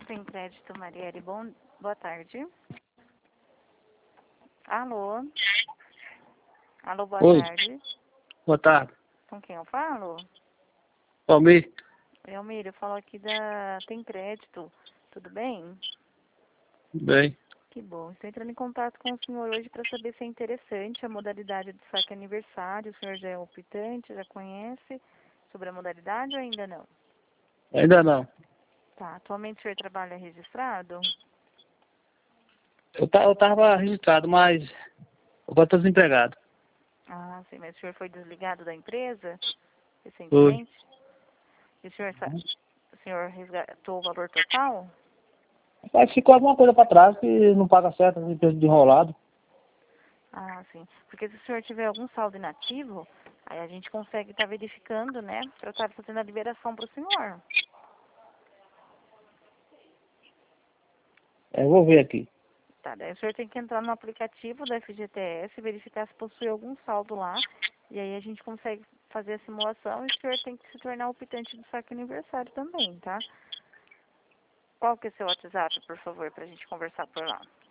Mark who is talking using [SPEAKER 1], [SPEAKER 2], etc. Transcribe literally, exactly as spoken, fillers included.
[SPEAKER 1] Tem crédito, Marielle. Bom, boa tarde. Alô? Alô, boa
[SPEAKER 2] Oi,
[SPEAKER 1] tarde.
[SPEAKER 2] boa tarde.
[SPEAKER 1] Com quem eu falo?
[SPEAKER 2] Palmeiras,
[SPEAKER 1] Elmir, eu falo aqui da Tem Crédito. Tudo bem?
[SPEAKER 2] bem.
[SPEAKER 1] Que bom. Estou entrando em contato com o senhor hoje para saber se é interessante a modalidade de saque aniversário. O senhor já é optante, já conhece sobre a modalidade ou ainda não?
[SPEAKER 2] Ainda não.
[SPEAKER 1] Tá. Atualmente o senhor trabalha registrado?
[SPEAKER 2] Eu, ta, eu tava registrado, mas agora estou desempregado.
[SPEAKER 1] Ah, sim. Mas o senhor foi desligado da empresa
[SPEAKER 2] Foi.
[SPEAKER 1] recentemente? E o senhor, sa- o senhor resgatou o valor total?
[SPEAKER 2] Mas ficou alguma coisa para trás que não paga certo, assim, preço de enrolado.
[SPEAKER 1] Ah, sim. Porque se o senhor tiver algum saldo inativo, aí a gente consegue estar verificando, né? Para estar fazendo a liberação para o senhor.
[SPEAKER 2] É, eu vou ver aqui.
[SPEAKER 1] Tá, daí o senhor tem que entrar no aplicativo da F G T S, verificar se possui algum saldo lá, e aí a gente consegue fazer a simulação e o senhor tem que se tornar optante do saque aniversário também, tá? Qual que é o seu WhatsApp, por favor, para a gente conversar por lá?